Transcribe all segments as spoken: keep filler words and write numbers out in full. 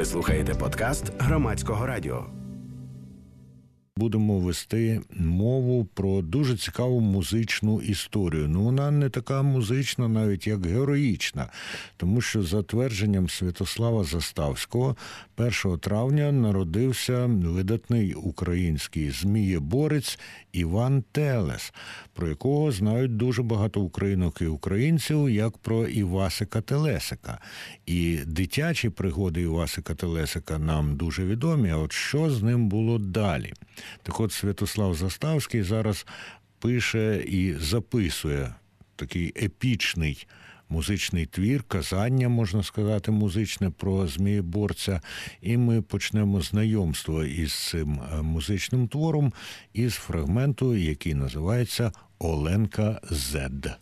Ви слухаєте подкаст Громадського радіо. Будемо вести мову про дуже цікаву музичну історію. Ну, вона не така музична, навіть як героїчна, тому що за твердженням Святослава Заставського першого травня народився видатний український змієборець Іван Телес, про якого знають дуже багато українок і українців, як про Івасика Телесика. І дитячі пригоди Івасика Телесика нам дуже відомі, а от що з ним було далі? Так от Святослав Заставський зараз пише і записує такий епічний музичний твір, казання, можна сказати, музичне про змієборця. І ми почнемо знайомство із цим музичним твором із фрагменту, який називається «Оленка Зед».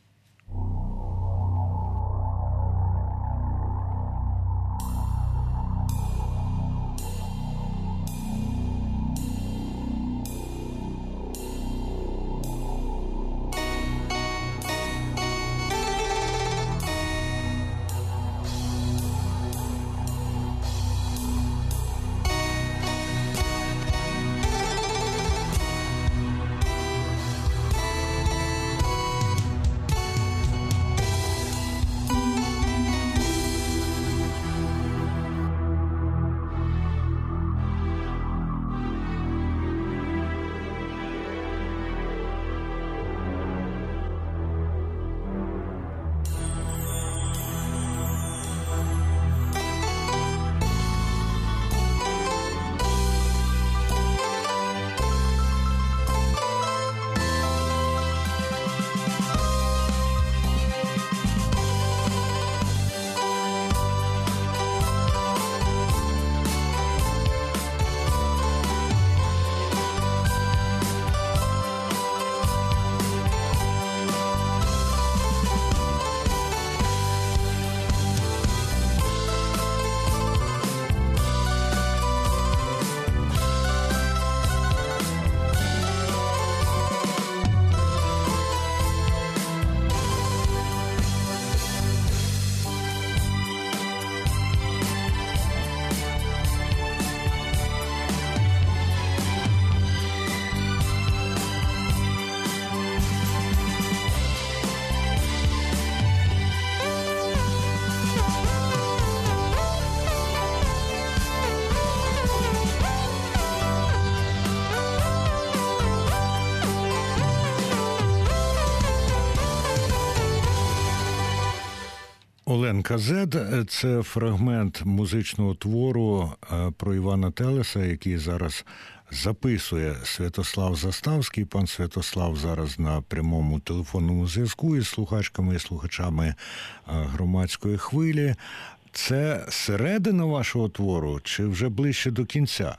«Оленка Зед» – це фрагмент музичного твору про Івана Телеса, який зараз записує Святослав Заставський. Пан Святослав зараз на прямому телефонному зв'язку із слухачками і слухачами громадської хвилі. Це середина вашого твору чи вже ближче до кінця?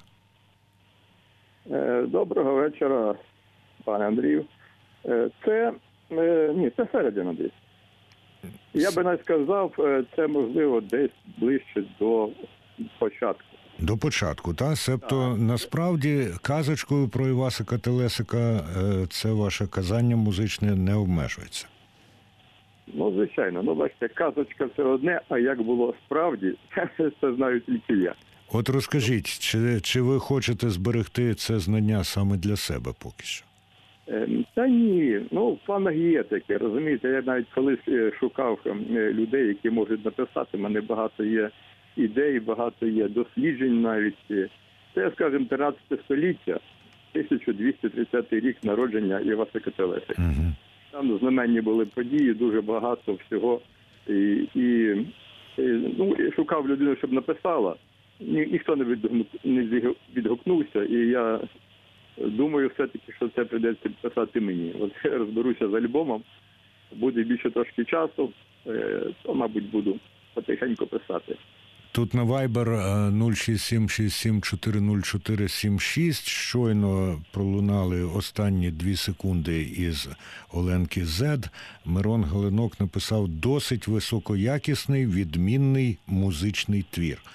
Доброго вечора, пане Андрію. Це, ні, це середина десь. Я би навіть сказав, це можливо десь ближче до початку. До початку, так? Себто, так. Насправді, казочкою про Івасика Телесика це ваше казання музичне не обмежується. Ну, звичайно. Ну, бачите, казочка – це одне, а як було справді, це знаю тільки я. От розкажіть, чи, чи ви хочете зберегти це знання саме для себе поки що? Та ні, ну в планах є таке, розумієте, я навіть колись шукав людей, які можуть написати, в мене багато є ідей, багато є досліджень навіть. Це, скажімо, тринадцяте століття, тисяча двісті тридцятий рік народження Івасика Телесика. Угу. Там знаменні були події, дуже багато всього. І, і, і ну, шукав людину, щоб написала, Ні, ніхто не, відгук, не відгукнувся, і я... Думаю, все-таки, що це прийдеться писати мені. От я розберуся з альбомом, буде більше трошки часу, то, мабуть, буду потихеньку писати. Тут на Viber нуль шість сім шість сім чотири нуль чотири сім шість щойно пролунали останні дві секунди із Оленки Зед. Мирон Галинок написав досить високоякісний, відмінний музичний твір.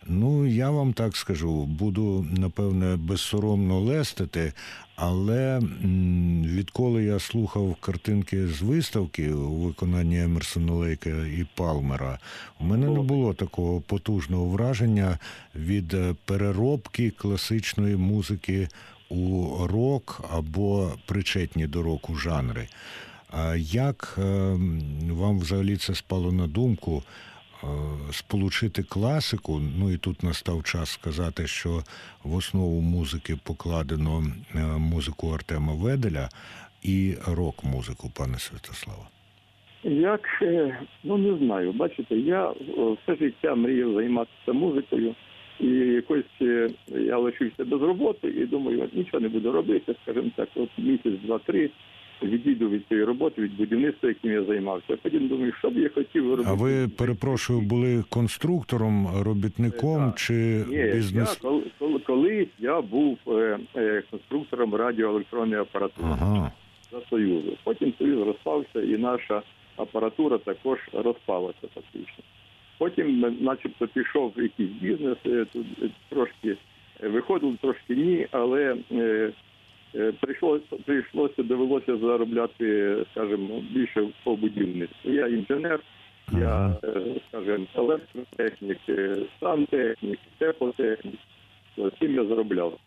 Ну, я вам так скажу, буду, напевне, безсоромно лестити, але м, відколи я слухав картинки з виставки у виконанні Емерсона Лейка і Палмера, у мене не було такого потужного враження від переробки класичної музики у рок або причетні до року жанри. А як е, вам взагалі це спало на думку е, сполучити класику, ну і тут настав час сказати, що в основу музики покладено е, музику Артема Веделя і рок-музику, пане Святославе? Як, е, ну не знаю, бачите, я о, все життя мріяв займатися музикою, і якось е, я лишився без роботи і думаю, от нічого не буду робити, скажімо так, от місяць, два-три, відійду від цієї роботи, від будівництва, яким я займався. А потім думаю, що б я хотів робити. А ви, перепрошую, були конструктором, робітником Так. чи Ні, бізнес? я, коли, коли, колись я був е, е, конструктором радіоелектронної апаратури Ага. за Союзу. Потім Союз розпався, і наша апаратура також розпалася фактично. Потім, е, начебто, пішов якийсь бізнес, е, тут е, трошки е, виходило, трошки ні, але е, е, прийшлося, прийшлося, довелося заробляти, скажімо, більше по будівництву. Я інженер, я, е, скажімо, електротехнік, е, сантехнік, теплотехнік. Цим я заробляв.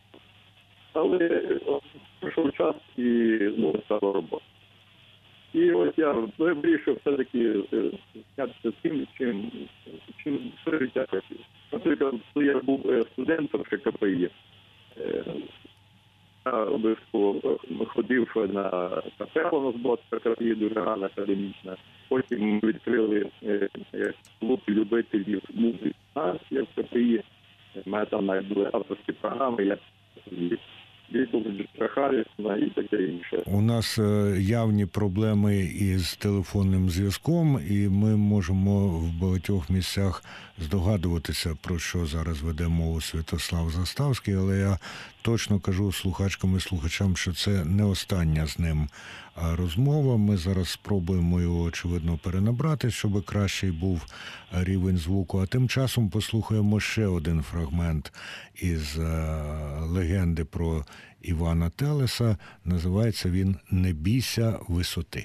Але е, пройшов час і знову стала робота. І ось я вирішив все-таки зняття тим, чим, чим все життя хотів. Наприклад, коли я був е, студентом ще ка пе і, е, я обов'язково ходив на капелу, у нас була ка пе і дуже гарна академічна. Потім ми відкрили е, е, клуб любителів музики. А я в ка пе і, у мене там навіть були авторські програми, я Харрісона і таке інше. У нас е, явні проблеми із телефонним зв'язком, і ми можемо в багатьох місцях здогадуватися, про що зараз веде мову Святослав Заставський, але я точно кажу слухачкам і слухачам, що це не остання з ним розмова. Ми зараз спробуємо його, очевидно, перенабрати, щоб кращий був рівень звуку. А тим часом послухаємо ще один фрагмент із легенди про Івана Телеса. Називається він «Не бійся висоти».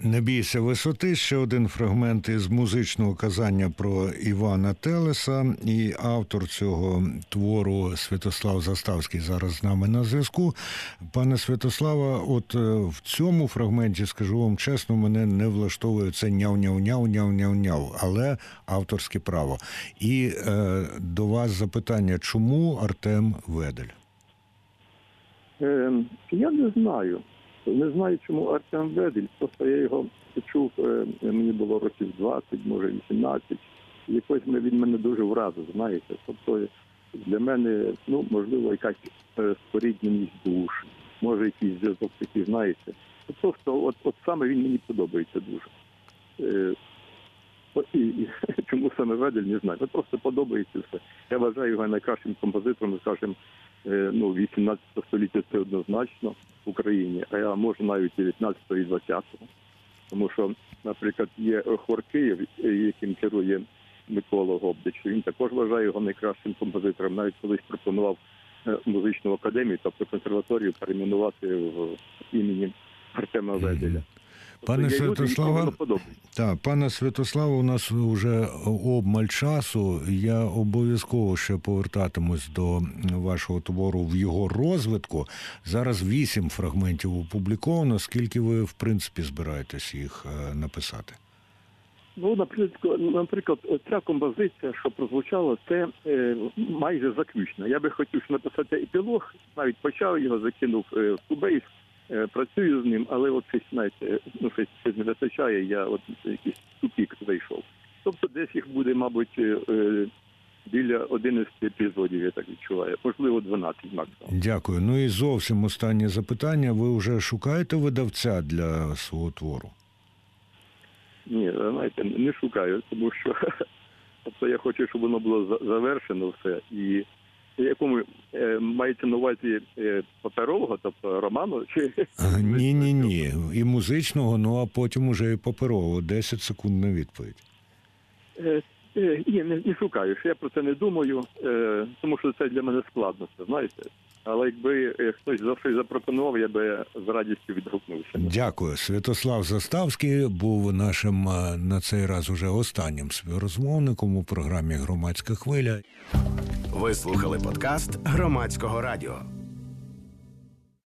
«Не бійся висоти» – ще один фрагмент із музичного казання про Івана Телеса. І автор цього твору Святослав Заставський зараз з нами на зв'язку. Пане Святославе, от в цьому фрагменті, скажу вам чесно, мене не влаштовує це няв-няв-няв-няв-няв-няв, але авторське право. І е, до вас запитання, чому Артем Ведель? Е, я не знаю. Не знаю, чому Артем Ведель. Просто я його почув, е, мені було років двадцять, може вісімнадцять. І якось він мене дуже вразив, знаєте. Тобто для мене, ну, можливо, якась е, спорідненість душ, може якийсь зв'язок такий, знаєте. Просто от, от саме він мені подобається дуже. Е, і, і, чому саме Ведель, не знаю. От просто подобається все. Я вважаю його найкращим композитором, скажімо, ну, вісімнадцятого століття це однозначно в Україні, а я можу навіть дев'ятнадцятого і двадцятого. Тому що, наприклад, є хор Київ, яким керує Микола Гобдич. Він також вважає його найкращим композитором. Навіть колись пропонував музичну академію, тобто консерваторію, перейменувати в імені Артема Веделя. Пане Святославе, так, пане Святославе, у нас вже обмаль часу. Я обов'язково ще повертатимусь до вашого твору в його розвитку. Зараз вісім фрагментів опубліковано. Скільки ви, в принципі, збираєтесь їх написати? Ну, наприклад, наприклад, ця композиція, що прозвучала, це е, майже заключна. Я би хотів написати епілог, навіть почав його, закинув е, в Кубейс. Працюю з ним, але от щось, знаєте, ну, щось, щось не вистачає, я от якийсь тупік зайшов. Тобто десь їх буде, мабуть, біля одинадцяти епізодів, я так відчуваю. Можливо, дванадцять максимум. Дякую. Ну і зовсім останнє запитання. Ви вже шукаєте видавця для свого твору? Ні, знаєте, не шукаю, тому що тобто я хочу, щоб воно було завершено все. І якому е, мається на увазі е, паперового, тобто роману? Чи... Ні-ні-ні, і музичного, ну а потім уже і паперового. десять секунд на відповідь. Е, е, ні, не, не шукаю, що я про це не думаю, е, тому що це для мене складно, знаєте. Але якби е, хтось за щось запропонував, я би з радістю відгукнувся. Дякую. Святослав Заставський був нашим на цей раз уже останнім співрозмовником у програмі «Громадська хвиля». Ви слухали подкаст Громадського радіо.